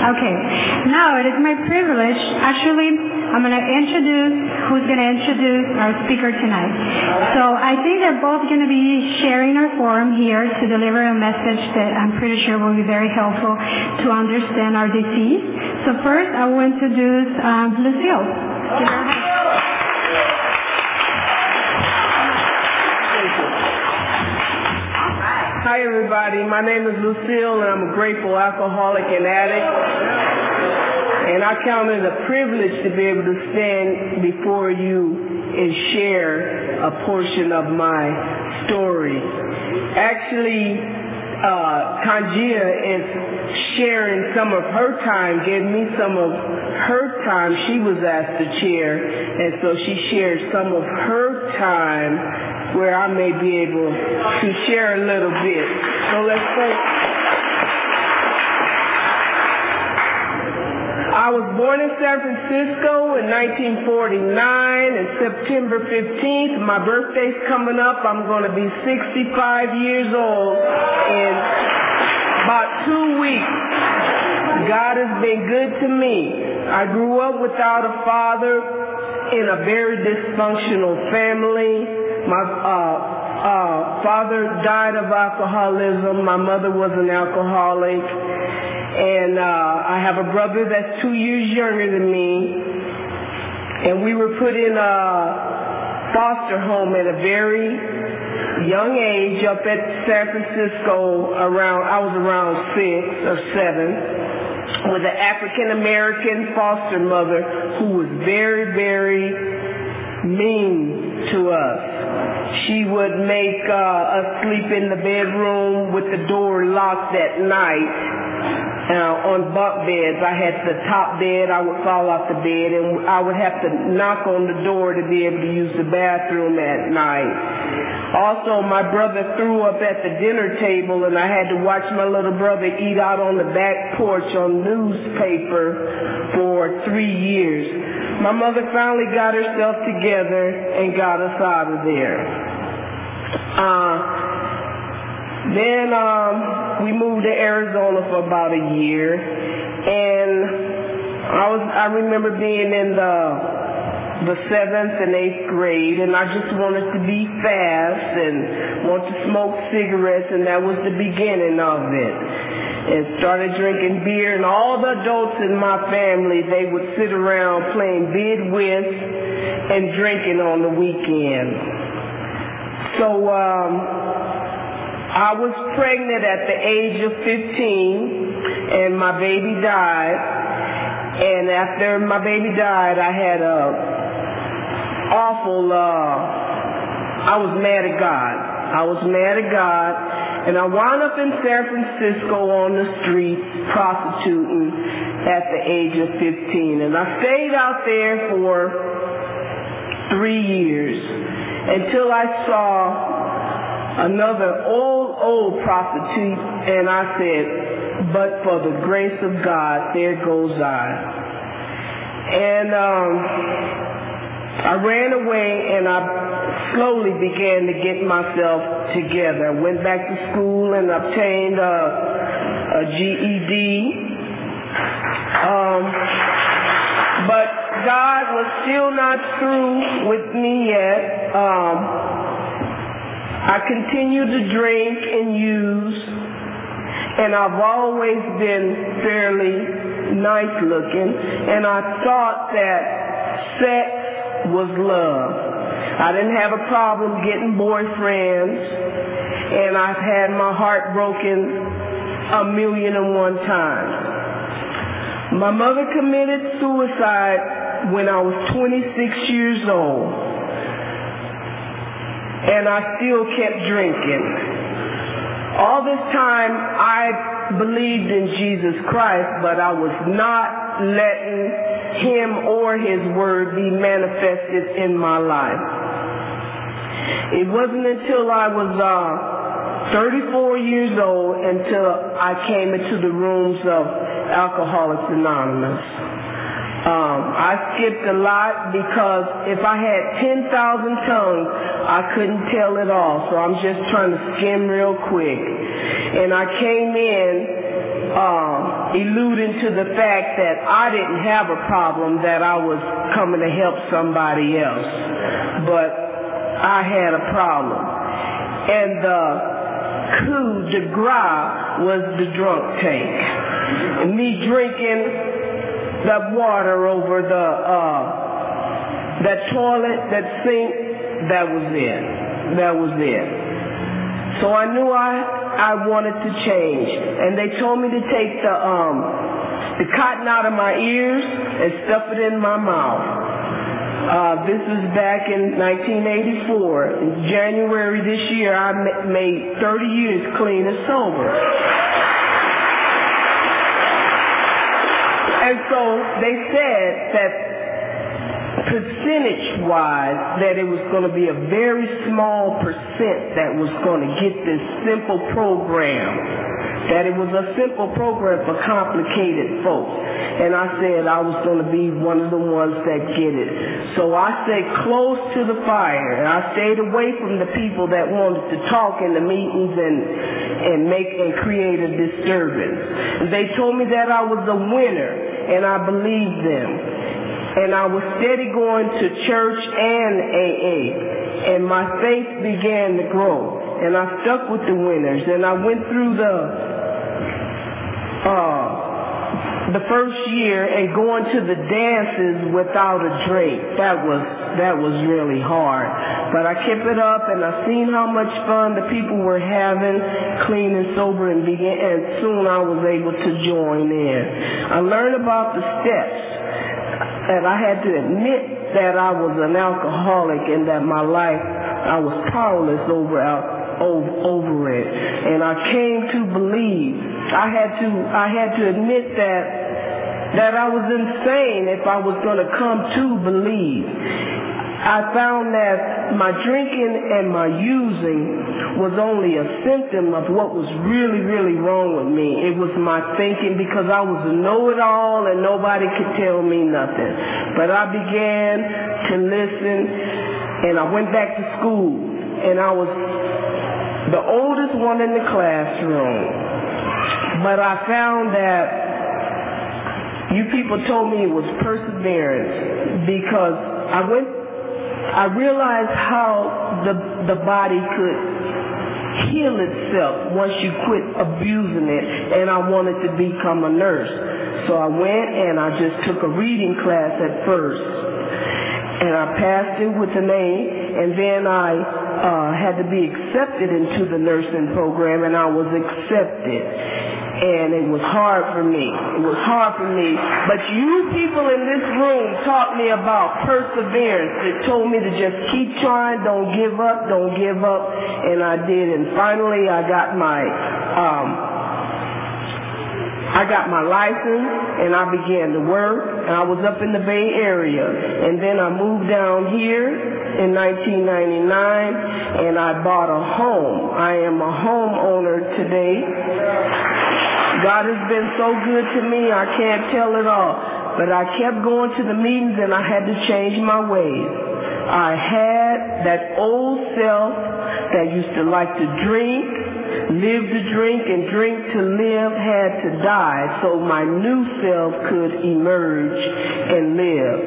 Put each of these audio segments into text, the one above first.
Okay, now it is my privilege. Actually, I'm going to introduce who's going to introduce our speaker tonight. So I think they're both going to be sharing our forum here to deliver a message that I'm pretty sure will be very helpful to understand our disease. So first, I will introduce Lucille. Give her a hand. Hi everybody, my name is Lucille and I'm a grateful alcoholic and addict. And I count it a privilege to be able to stand before you and share a portion of my story. Actually, Kanjia is sharing some of her time, gave me some of her time. She was asked to chair, and so she shared some of her time where I may be able to share a little bit. So let's say I was born in San Francisco in 1949, and September 15th, my birthday's coming up. I'm going to be 65 years old in about 2 weeks. God has been good to me. I grew up without a father in a very dysfunctional family. My father died of alcoholism. My mother was an alcoholic. And I have a brother that's 2 years younger than me. And we were put in a foster home at a very young age up at San Francisco. I was around 6 or 7 with an African-American foster mother who was very, very mean to us. She would make us sleep in the bedroom with the door locked at night on bunk beds. I had the top bed. I would fall off the bed, and I would have to knock on the door to be able to use the bathroom at night. Also, my brother threw up at the dinner table, and I had to watch my little brother eat out on the back porch on newspaper for 3 years. My mother finally got herself together and got us out of there. Then we moved to Arizona for about a year, and I remember being in the 7th and 8th grade, and I just wanted to be fast and want to smoke cigarettes, and that was the beginning of it. And started drinking beer, and all the adults in my family, they would sit around playing bid whist and drinking on the weekend. So I was pregnant at the age of 15, and my baby died. And after my baby died, I had I was mad at God. And I wound up in San Francisco on the streets prostituting at the age of 15. And I stayed out there for 3 years until I saw another old prostitute, and I said, but for the grace of God, there goes I. And I ran away, and I slowly began to get myself together. I went back to school and obtained a GED. But God was still not through with me yet. I continued to drink and use, and I've always been fairly nice looking, and I thought that sex was love. I didn't have a problem getting boyfriends, and I've had my heart broken 1,000,001 times. My mother committed suicide when I was 26 years old, and I still kept drinking. All this time, I believed in Jesus Christ, but I was not letting Him or His Word be manifested in my life. It wasn't until I was 34 years old until I came into the rooms of Alcoholics Anonymous. I skipped a lot because if I had 10,000 tongues, I couldn't tell it all. So I'm just trying to skim real quick. And I came in alluding to the fact that I didn't have a problem, that I was coming to help somebody else. But I had a problem. And the coup de grace was the drunk tank. And me drinking that water over that toilet, that sink, that was it. That was it. So I knew I wanted to change. And they told me to take the cotton out of my ears and stuff it in my mouth. This was back in 1984. In January this year, I made 30 years clean and sober. And so they said that percentage-wise, that it was going to be a very small percent that was going to get this simple program, that it was a simple program for complicated folks. And I said I was going to be one of the ones that get it. So I stayed close to the fire, and I stayed away from the people that wanted to talk in the meetings and create a disturbance. And they told me that I was a winner, and I believed them. And I was steady going to church and AA, and my faith began to grow. And I stuck with the winners, and I went through the first year and going to the dances without a drink. That was really hard. But I kept it up, and I seen how much fun the people were having, clean and sober, and soon I was able to join in. I learned about the steps. And I had to admit that I was an alcoholic and that my life, I was powerless over it. And I came to believe, I had to admit that I was insane if I was going to come to believe. I found that my drinking and my using was only a symptom of what was really, really wrong with me. It was my thinking, because I was a know-it-all and nobody could tell me nothing. But I began to listen, and I went back to school, and I was the oldest one in the classroom. But I found that you people told me it was perseverance, because I realized how the body could heal itself once you quit abusing it, and I wanted to become a nurse. So I went and I just took a reading class at first, and I passed it with an A, and then I had to be accepted into the nursing program, and I was accepted. And it was hard for me. It was hard for me. But you people in this room taught me about perseverance. It told me to just keep trying, don't give up, don't give up. And I did. And finally I got my license, and I began to work. And I was up in the Bay Area. And then I moved down here in 1999, and I bought a home. I am a homeowner today. God has been so good to me, I can't tell it all. But I kept going to the meetings, and I had to change my ways. I had that old self that used to like to drink, live to drink, and drink to live, had to die so my new self could emerge and live.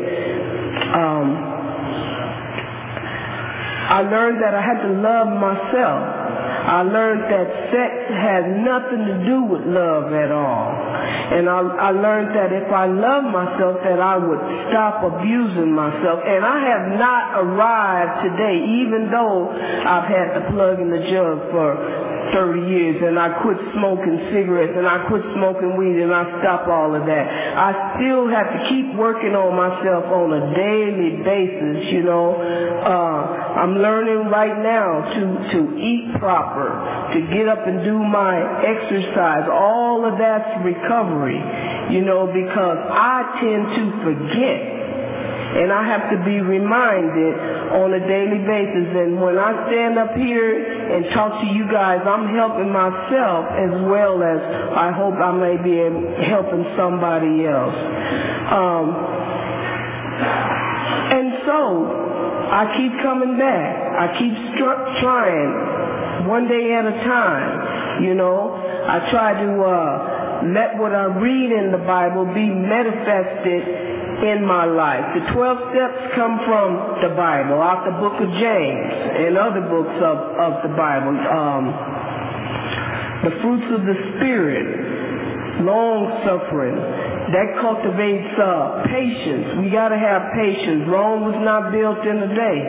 I learned that I had to love myself. I learned that sex had nothing to do with love at all. And I learned that if I loved myself, that I would stop abusing myself. And I have not arrived today, even though I've had the plug in the jug for 30 years, and I quit smoking cigarettes, and I quit smoking weed, and I stopped all of that. I still have to keep working on myself on a daily basis, you know. I'm learning right now to eat proper, to get up and do my exercise. All of that's recovery, you know, because I tend to forget. And I have to be reminded on a daily basis. And when I stand up here and talk to you guys, I'm helping myself as well as I hope I may be helping somebody else. And so I keep coming back. I keep trying one day at a time. You know, I try to let what I read in the Bible be manifested in my life. The 12 steps come from the Bible, out the book of James and other books of the Bible. The fruits of the Spirit, long-suffering, that cultivates patience. We got to have patience. Rome was not built in a day.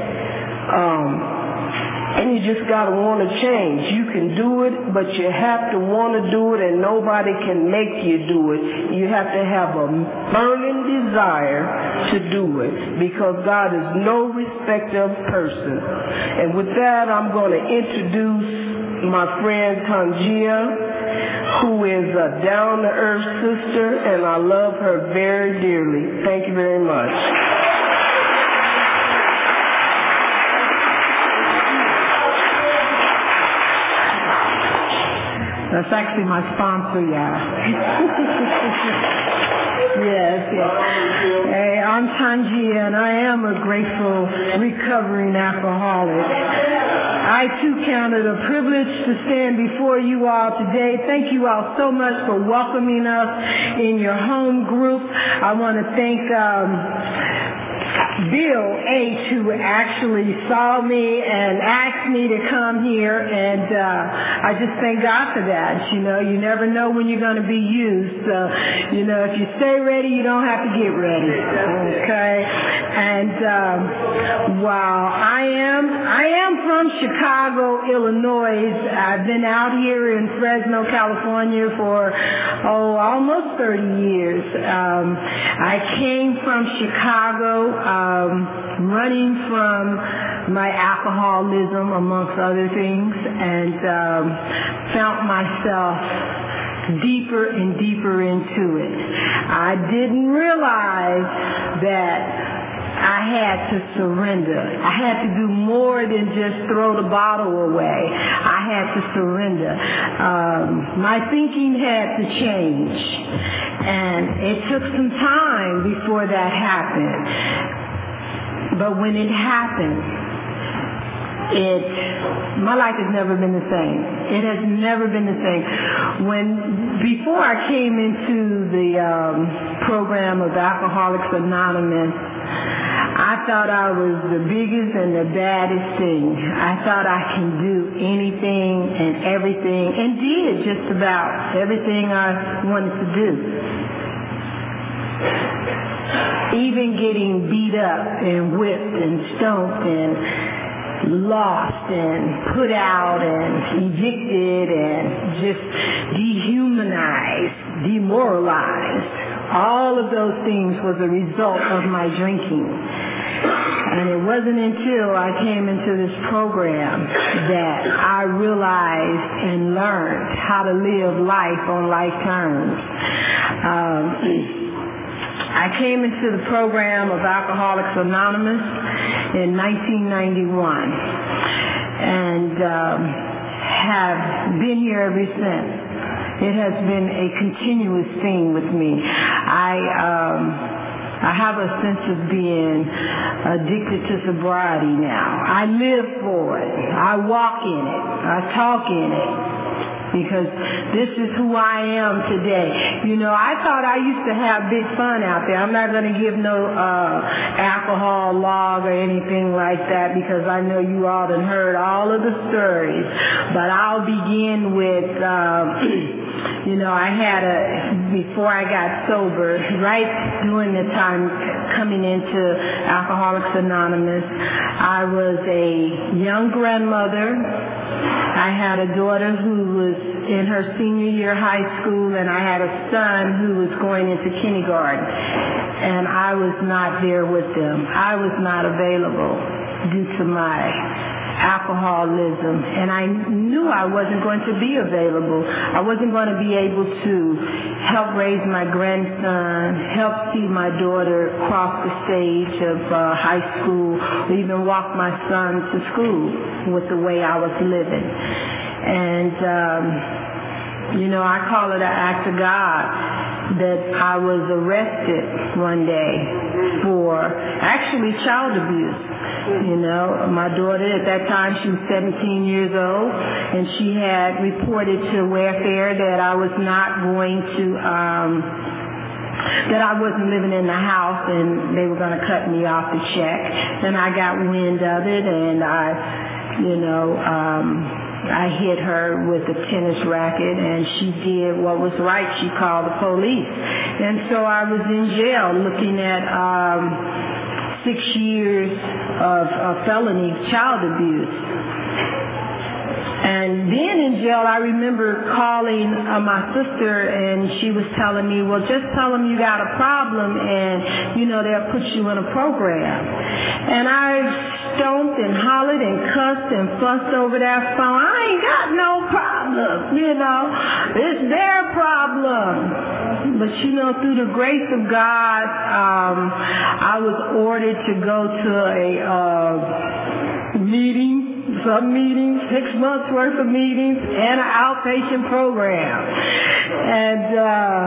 And you just got to want to change. You can do it, but you have to want to do it, and nobody can make you do it. You have to have a burning desire to do it, because God is no respecter of person. And with that, I'm going to introduce my friend Tangia, who is a down-to-earth sister, and I love her very dearly. Thank you very much. That's actually my sponsor, yeah. Yes. Hey, I'm Tangia, and I am a grateful, recovering alcoholic. I, too, count it a privilege to stand before you all today. Thank you all so much for welcoming us in your home group. I want to thank Bill H., who actually saw me and asked me to come here, and I just thank God for that. You know, you never know when you're going to be used. So, you know, if you stay ready, you don't have to get ready. Okay? And while I am from Chicago, Illinois. I've been out here in Fresno, California for almost 30 years. I came from Chicago running from my alcoholism, amongst other things, and found myself deeper and deeper into it. I didn't realize that I had to surrender. I had to do more than just throw the bottle away. I had to surrender. My thinking had to change, and it took some time before that happened. But when it happened, my life has never been the same. It has never been the same. Before I came into the program of Alcoholics Anonymous, I thought I was the biggest and the baddest thing. I thought I can do anything and everything, and did just about everything I wanted to do. Even getting beat up and whipped and stomped and lost and put out and evicted and just dehumanized, demoralized. All of those things was a result of my drinking. And it wasn't until I came into this program that I realized and learned how to live life on life terms. I came into the program of Alcoholics Anonymous in 1991 and have been here ever since. It has been a continuous thing with me. I have a sense of being addicted to sobriety now. I live for it. I walk in it. I talk in it. Because this is who I am today. You know, I thought I used to have big fun out there. I'm not going to give no alcohol log or anything like that, because I know you all have heard all of the stories. But I'll begin with, before I got sober, right during the time coming into Alcoholics Anonymous, I was a young grandmother. I had a daughter who was in her senior year high school, and I had a son who was going into kindergarten. And I was not there with them. I was not available due to my alcoholism, and I knew I wasn't going to be available. I wasn't going to be able to help raise my grandson, help see my daughter cross the stage of high school, or even walk my son to school with the way I was living. And I call it an act of God. that I was arrested one day for actually child abuse. You know, my daughter at that time, she was 17 years old, and she had reported to welfare that I was not going to, that I wasn't living in the house and they were going to cut me off the check. And I got wind of it, and I hit her with a tennis racket, and she did what was right. She called the police. And so I was in jail looking at 6 years of felony child abuse. And being in jail, I remember calling my sister, and she was telling me, well, just tell them you got a problem, and, they'll put you in a program. And I stomped and hollered and cussed and fussed over that phone. I ain't got no problem, It's their problem. But, through the grace of God, I was ordered to go to a meeting, some meetings, 6 months worth of meetings, and an outpatient program. And,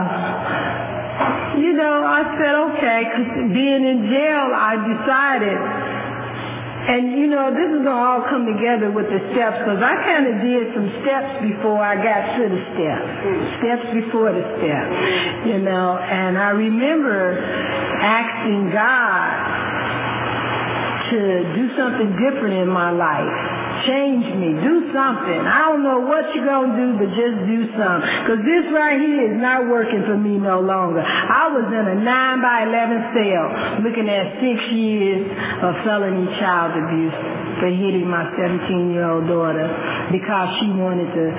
I said, okay, because being in jail, I decided, and, this is going to all come together with the steps, because I kind of did some steps before I got to the steps before the step, and I remember asking God to do something different in my life. Change me. Do something. I don't know what you're going to do, but just do something. Because this right here is not working for me no longer. I was in a 9-by-11 cell looking at 6 years of felony child abuse for hitting my 17-year-old daughter because she wanted to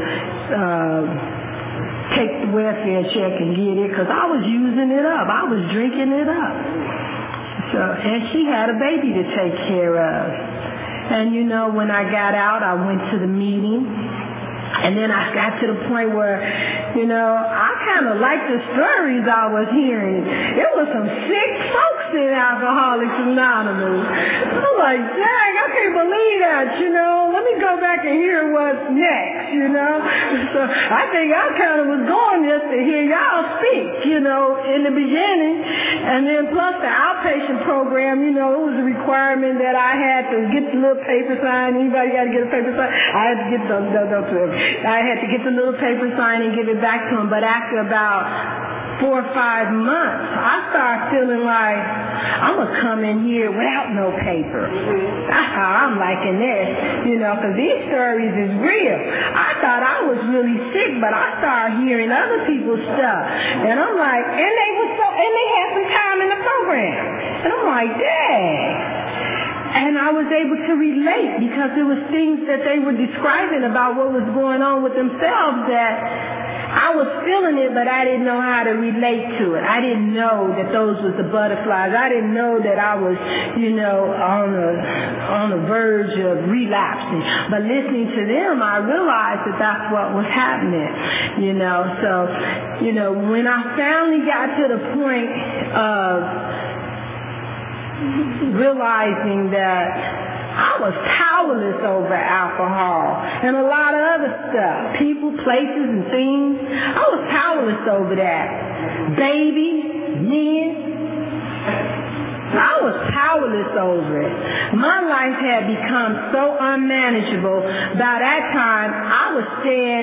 take the welfare check and get it because I was using it up. I was drinking it up. And she had a baby to take care of. And, when I got out, I went to the meeting. And then I got to the point where, I kind of liked the stories I was hearing. It was some sick folks in Alcoholics Anonymous. I'm like, dang, I can't believe that, Let me go back and hear what's next, So I think I kind of was going just to hear y'all speak, in the beginning. And then plus the outpatient program, it was a requirement that I had to get the little paper signed. Anybody got to get a paper signed? I had to get the little paper signed and give it back to him. But after about 4 or 5 months, I started feeling like I'm going to come in here without no paper. That's how I'm liking this, because these stories is real. I thought I was really sick, but I started hearing other people's stuff. And I'm like, and they had some time in the program. And I'm like, dang. And I was able to relate because there was things that they were describing about what was going on with themselves that I was feeling it, but I didn't know how to relate to it. I didn't know that those was the butterflies. I didn't know that I was, on the verge of relapsing. But listening to them, I realized that that's what was happening, So, when I finally got to the point of realizing that I was powerless over alcohol and a lot of other stuff, people, places, and things. I was powerless over that. Babies, men. I was powerless over it. My life had become so unmanageable. By that time, I was staying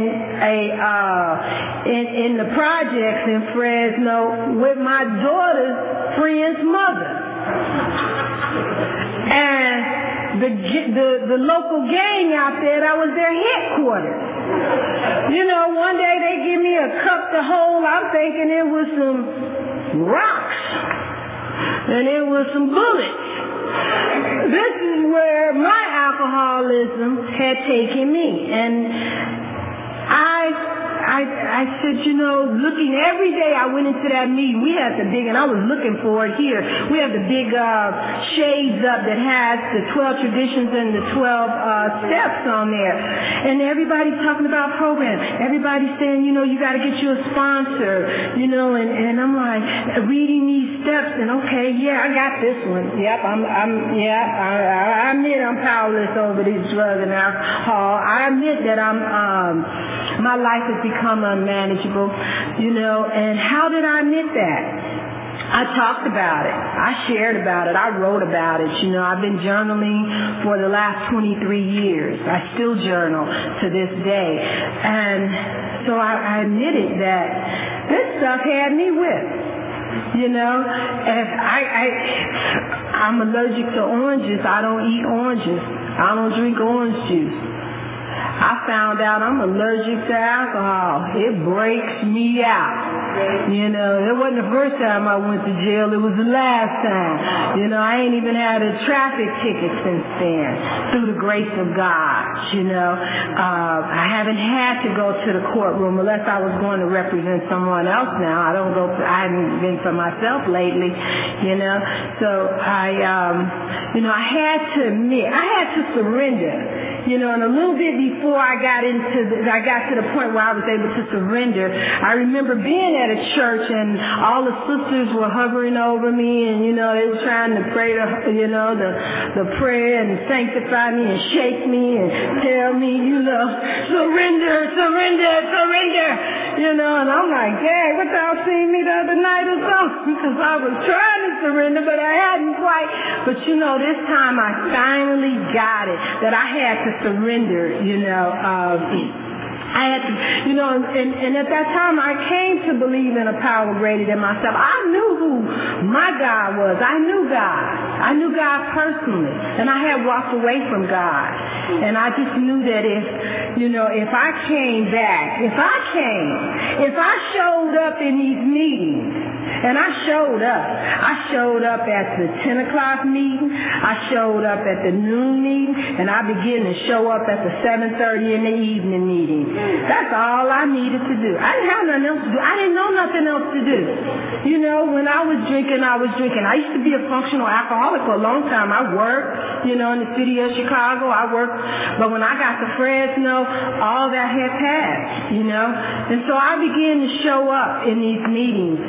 in the projects in Fresno with my daughter's friend's mother. And the local gang out there, that was their headquarters. One day they give me a cup to hold. I'm thinking it was some rocks. And it was some bullets. This is where my alcoholism had taken me. And I said, looking every day I went into that meeting, we had the big, and I was looking for it here, we have the big shades up that has the 12 traditions and the 12 steps on there. And everybody's talking about programs. Everybody's saying, you got to get you a sponsor, and I'm like, reading these steps, and okay, yeah, I got this one. Yep, I admit I'm powerless over these drugs and alcohol. I admit that my life has become become unmanageable, and how did I admit that? I talked about it. I shared about it. I wrote about it. I've been journaling for the last 23 years. I still journal to this day. And so I admitted that this stuff had me whipped. I'm allergic to oranges. I don't eat oranges. I don't drink orange juice. I found out I'm allergic to alcohol. It breaks me out. It wasn't the first time I went to jail. It was the last time. I ain't even had a traffic ticket since then, through the grace of God. I haven't had to go to the courtroom unless I was going to represent someone else now. I haven't been for myself lately, So I had to admit, I had to surrender, and a little bit before I got to the point where I was able to surrender, I remember being at a church and all the sisters were hovering over me, and they were trying to pray the prayer and sanctify me and shake me and tell me, surrender, surrender, surrender, and I'm like, dang, what y'all seen me the other night or something? Because I was trying to surrender, but I hadn't quite. But this time I finally got it, that I had to surrender, I had to, and at that time I came to believe in a power greater than myself. I knew who my God was. I knew God. I knew God personally. And I had walked away from God. And I just knew that if I came back, if I showed up in these meetings, and I showed up at the 10 o'clock meeting, I showed up at the noon meeting, and I began to show up at the 7:30 in the evening meeting. That's all I needed to do. I didn't have nothing else to do. I didn't know nothing else to do. When I was drinking, I was drinking. I used to be a functional alcoholic for a long time. I worked, in the city of Chicago. I worked, but when I got to Fresno, all that had passed, And so I began to show up in these meetings.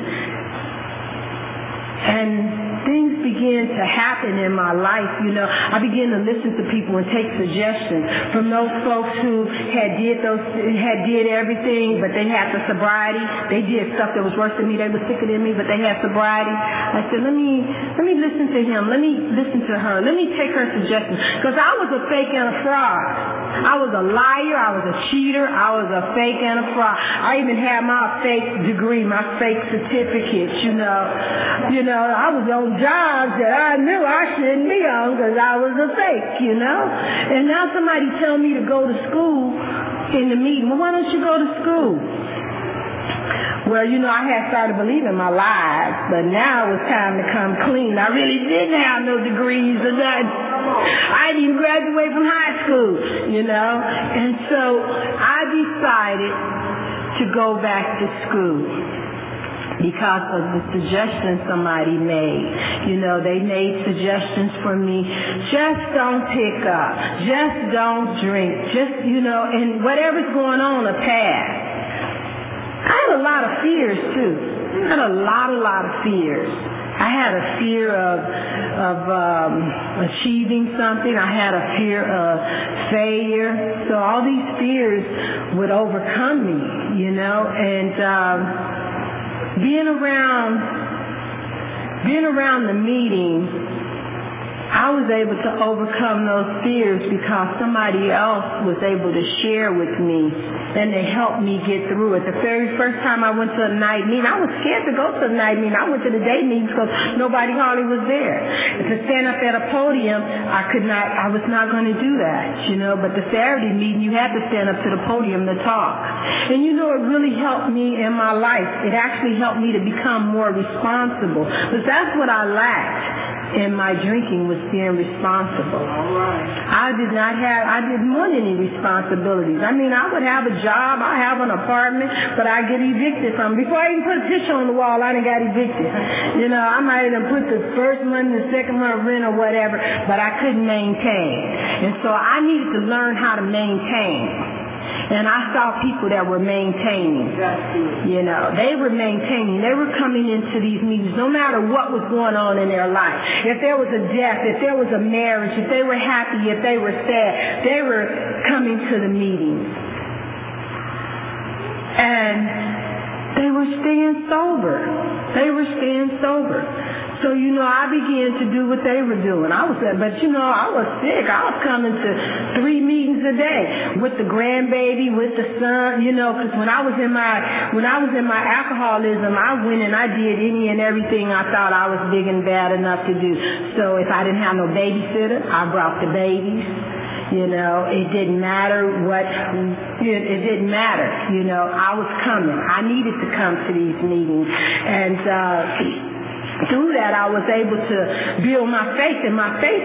And things began to happen in my life. I began to listen to people and take suggestions from those folks who had did everything, but they had the sobriety. They did stuff that was worse than me. They were sicker than me, but they had sobriety. I said, let me listen to him. Let me listen to her. Let me take her suggestions. Because I was a fake and a fraud. I was a liar. I was a cheater. I was a fake and a fraud. I even had my fake degree, my fake certificates, I was on jobs that I knew I shouldn't be on because I was a fake, And now somebody tell me to go to school in the meeting. Well, why don't you go to school? Well, I had started believing my lies, but now it was time to come clean. I really didn't have no degrees or nothing. I didn't even graduate from high school, And so I decided to go back to school because of the suggestions somebody made. They made suggestions for me. Just don't pick up. Just don't drink. Just, and whatever's going on will pass. I had a lot of fears, too. I had a lot of fears. I had a fear of achieving something. I had a fear of failure. So all these fears would overcome me, and being around the meeting, I was able to overcome those fears because somebody else was able to share with me, and they helped me get through it. The very first time I went to a night meeting, I was scared to go to a night meeting. I went to the day meeting because nobody hardly was there. And to stand up at a podium, I was not going to do that, But the Saturday meeting, you had to stand up to the podium to talk. And it really helped me in my life. It actually helped me to become more responsible. Because that's what I lacked in my drinking, was being responsible. I didn't want any responsibilities. I would have a job, I have an apartment, but I get evicted from. Before I even put a picture on the wall, I done got evicted. I might have put the first month, the second month rent or whatever, but I couldn't maintain. And so I needed to learn how to maintain. And I saw people that were maintaining. They were maintaining. They were coming into these meetings no matter what was going on in their life. If there was a death, if there was a marriage, if they were happy, if they were sad, they were coming to the meetings. And they were staying sober. So, I began to do what they were doing. I was sick. I was coming to 3 meetings a day with the grandbaby, with the son, because when I was in my alcoholism, I went and I did any and everything I thought I was big and bad enough to do. So if I didn't have no babysitter, I brought the babies. It didn't matter it didn't matter. I was coming. I needed to come to these meetings. And, through that, I was able to build my faith, and my faith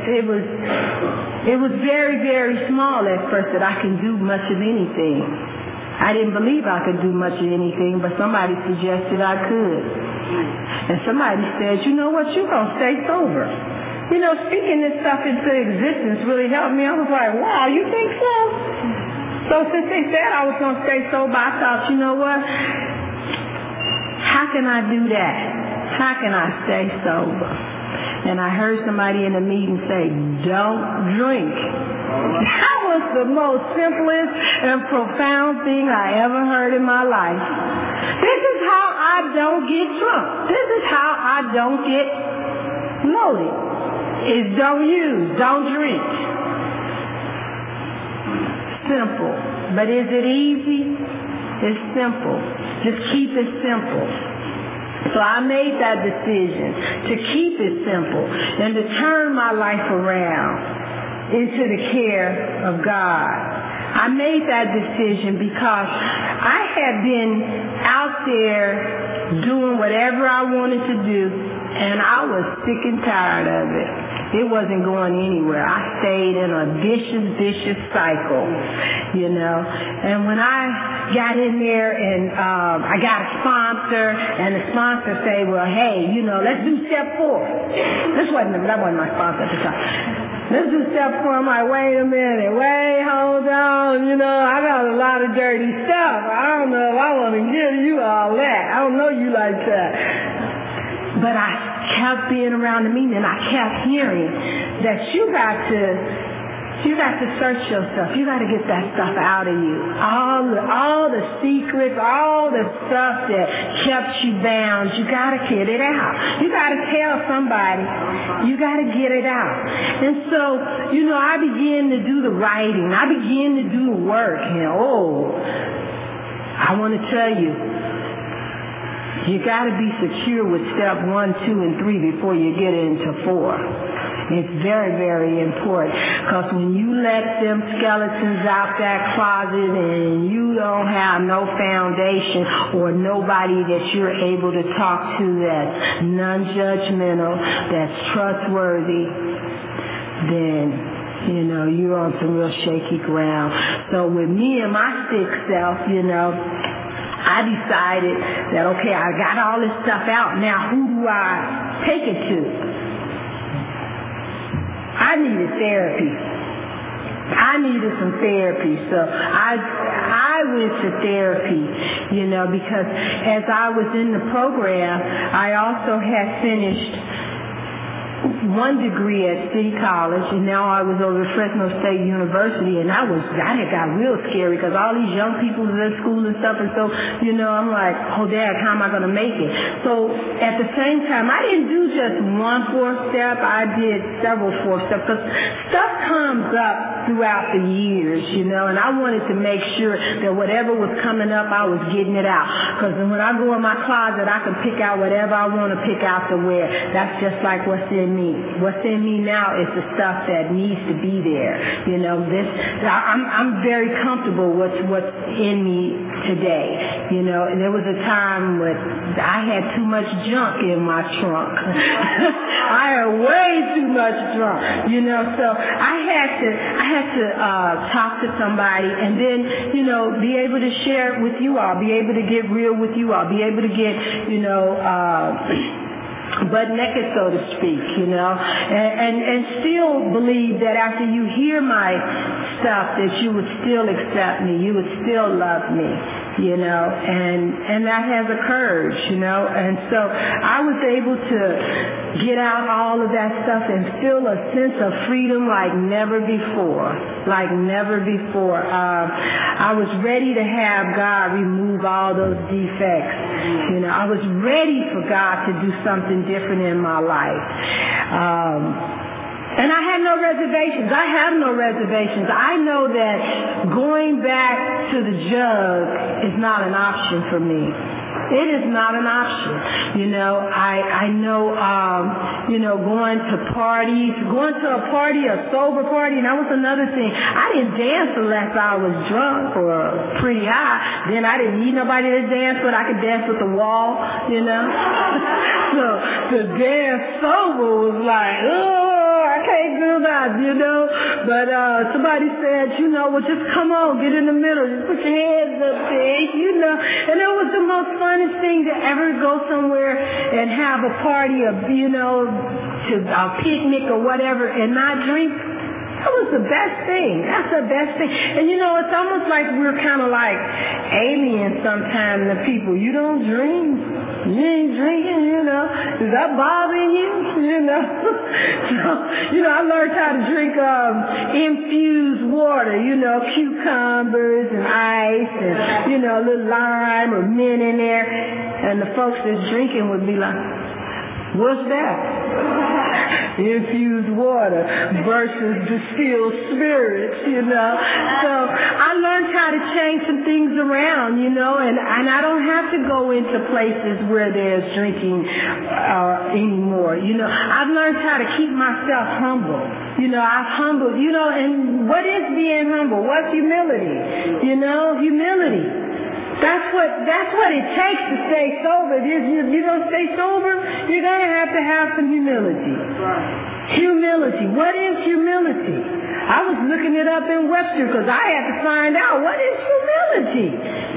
was very, very small at first that I can do much of anything. I didn't believe I could do much of anything, but somebody suggested I could. And somebody said, you know what, you're going to stay sober. Speaking this stuff into existence really helped me. I was like, wow, you think so? So since they said I was going to stay sober, I thought, you know what, how can I do that? How can I stay sober? And I heard somebody in the meeting say, don't drink. That was the most simplest and profound thing I ever heard in my life. This is how I don't get drunk. This is how I don't get loaded. Is don't use, don't drink. Simple. But is it easy? It's simple. Just keep it simple. So I made that decision to keep it simple and to turn my life around into the care of God. I made that decision because I had been out there doing whatever I wanted to do, and I was sick and tired of it. It wasn't going anywhere. I stayed in a vicious cycle, And when I got in there and I got a sponsor, and the sponsor say, well, hey, let's do step 4. That wasn't my sponsor at the time. Let's do step 4. I'm like, wait a minute. Hold on. I got a lot of dirty stuff. I don't know if I want to give you all that. I don't know you like that. But I kept being around the meeting, and I kept hearing that you got to search yourself. You got to get that stuff out of you. All the secrets, all the stuff that kept you bound, you got to get it out. You got to tell somebody. You got to get it out. And so, I began to do the writing. I began to do the work. I want to tell you, you got to be secure with step 1, 2, and 3 before you get into 4. It's very, very important, because when you let them skeletons out that closet and you don't have no foundation or nobody that you're able to talk to that's non-judgmental, that's trustworthy, then you're on some real shaky ground. So with me and my sick self, I decided that, okay, I got all this stuff out. Now, who do I take it to? I needed therapy. I needed some therapy. So I went to therapy, because as I was in the program, I also had finished 1 degree at City College, and now I was over at Fresno State University, and I had got real scary because all these young people was in school and stuff, and so, I'm like, oh, Dad, how am I going to make it? So at the same time, I didn't do just 1 4-step, I did several 4-steps, because stuff comes up throughout the years, and I wanted to make sure that whatever was coming up, I was getting it out, because when I go in my closet, I can pick out whatever I want to pick out to wear. That's just like what's in me. What's in me now is the stuff that needs to be there. I'm very comfortable with what's in me today. There was a time when I had too much junk in my trunk. I had way too much junk. So I had to talk to somebody, and then be able to share it with you all, be able to get real with you all, be able to get butt naked, so to speak, and still believe that after you hear my stuff that you would still accept me, you would still love me. you know, and that has occurred, you know, and so I was able to get out all of that stuff and feel a sense of freedom like never before, I was ready to have God remove all those defects, you know, I was ready for God to do something different in my life. And I had no reservations. I have no reservations. I know that going back to the jug is not an option for me. It is not an option. You know, I know, you know, going to a party, a sober party, and that was another thing. I didn't dance unless I was drunk or pretty high. Then I didn't need nobody to dance, but I could dance with the wall, you know. So to dance sober was like, I can't do that, you know. But somebody said, you know, well, just come on, get in the middle, just put your hands up there, you know. And it was the most funnest thing to ever go somewhere and have a party, you know, to a picnic or whatever, and not drink. That was the best thing. That's the best thing. And you know, it's almost like we're kind of like aliens sometimes to people. You don't drink. You ain't drinking, you know. Is that bothering you? You know. So, you know, I learned how to drink infused water, you know, cucumbers and ice and, you know, a little lime or mint in there. And the folks that's drinking would be like, what's that? Infused water versus distilled spirits, you know. So I learned how to change some things around, you know, and I don't have to go into places where there's drinking anymore, you know. I've learned how to keep myself humble. You know, I've humbled, you know, and what is being humble? What's humility? You know, humility. That's what it takes to stay sober. If you don't stay sober, you're going to have some humility. Humility. What is humility? I was looking it up in Webster because I had to find out what is humility.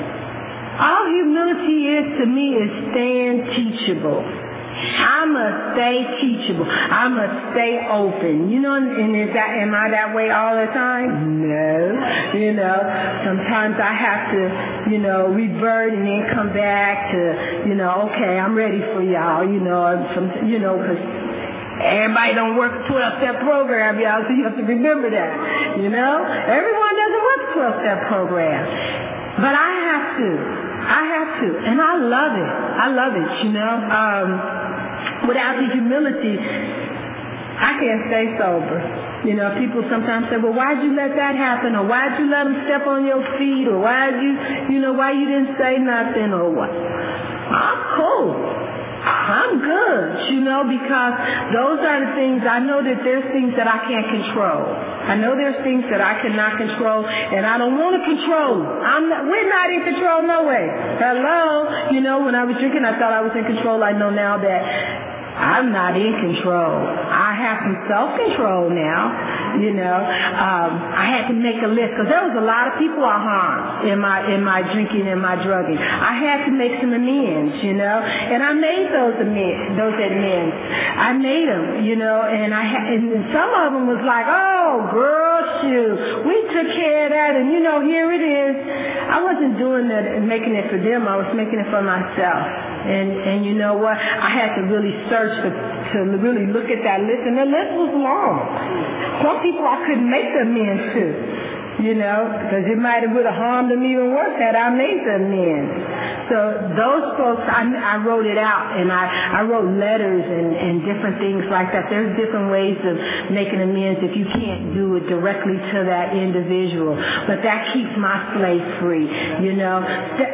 All humility is to me is staying teachable. I must stay teachable. I must stay open. You know, and am I that way all the time? No. You know, sometimes I have to, you know, revert and then come back to, you know, okay, I'm ready for y'all, you know, because everybody don't work a 12-step program, y'all, so you have to remember that, you know. Everyone doesn't work a 12-step program. But I have to, and I love it, you know. Without the humility, I can't stay sober. You know, people sometimes say, well, why'd you let that happen? Or why'd you let them step on your feet? Or why you didn't say nothing? Or what? I'm cool. I'm good, you know, because those are the things, I know that there's things that I can't control. I know there's things that I cannot control, and I don't want to control. We're not in control, no way. Hello? You know, when I was drinking, I thought I was in control. I know now that I'm not in control. I have some self-control now, you know. I had to make a list because there was a lot of people I harmed in my drinking and my drugging. I had to make some amends, you know, and I made those amends. I made them, you know, and some of them was like, oh, girl, shoot, we took care of that, and you know, here it is. I wasn't doing that and making it for them. I was making it for myself. And you know what? I had to really search to really look at that list, and the list was long. Some people I couldn't make the amends to, you know, because it might have would have harmed them even worse had I made the amends. So those folks, I wrote it out, and I wrote letters and different things like that. There's different ways of making amends if you can't do it directly to that individual, but that keeps my slate free, you know.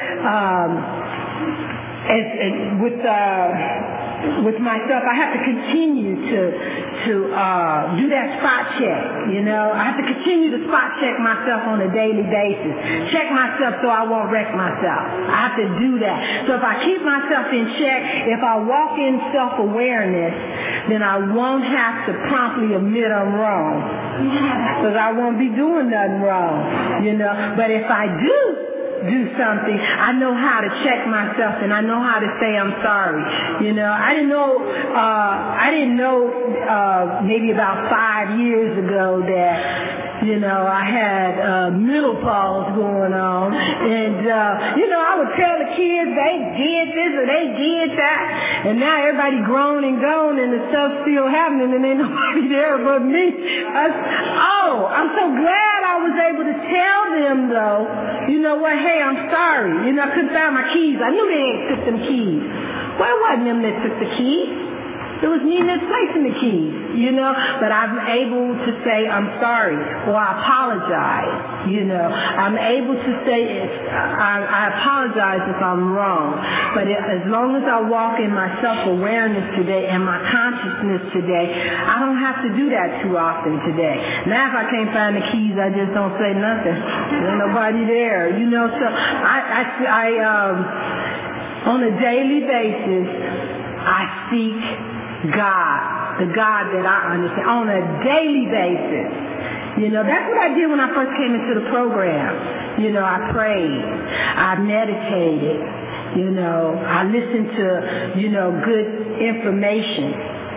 With myself, I have to continue to do that spot check, you know. I have to continue to spot check myself on a daily basis. Check myself so I won't wreck myself. I have to do that. So if I keep myself in check, if I walk in self-awareness, then I won't have to promptly admit I'm wrong. Because I won't be doing nothing wrong, you know. But if I do something, I know how to check myself, and I know how to say I'm sorry. You know, I didn't know maybe about 5 years ago that You know, I had menopause going on, and you know, I would tell the kids they did this or they did that, and now everybody grown and gone, and the stuff's still happening, and ain't nobody there but me. I'm so glad I was able to tell them, though, you know what, hey, I'm sorry. You know, I couldn't find my keys. I knew they ain't took them keys. Well, it wasn't them that took the keys. It was me that's placing the keys, you know, but I'm able to say I'm sorry or I apologize, you know. I'm able to say I apologize if I'm wrong, but as long as I walk in my self-awareness today and my consciousness today, I don't have to do that too often today. Now if I can't find the keys, I just don't say nothing. There's nobody there, you know, so I on a daily basis, I seek God, the God that I understand, on a daily basis. You know, that's what I did when I first came into the program. You know, I prayed, I meditated, you know, I listened to, you know, good information.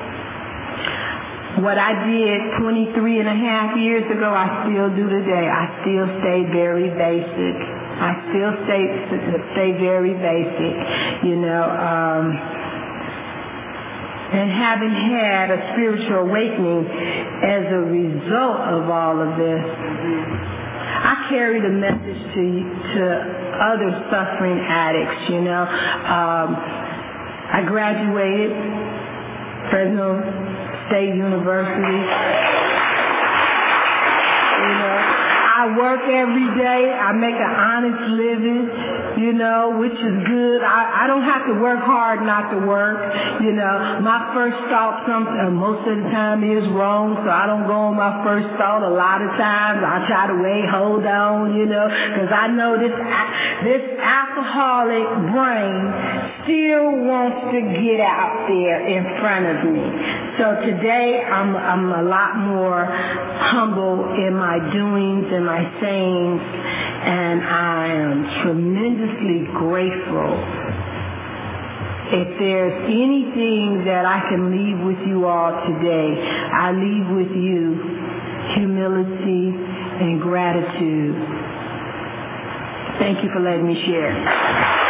What I did 23 and a half years ago, I still do today. I still stay very basic. I still stay very basic, you know, and having had a spiritual awakening as a result of all of this, I carried a message to other suffering addicts, you know. I graduated Fresno State University. You know, I work every day. I make an honest living, you know, which is good. I don't have to work hard not to work. You know, my first thought most of the time is wrong, so I don't go on my first thought. A lot of times I try to hold on, you know, because I know this alcoholic brain still wants to get out there in front of me. So today I'm a lot more humble in my doings and my sayings, and I am tremendously grateful. If there's anything that I can leave with you all today, I leave with you humility and gratitude. Thank you for letting me share.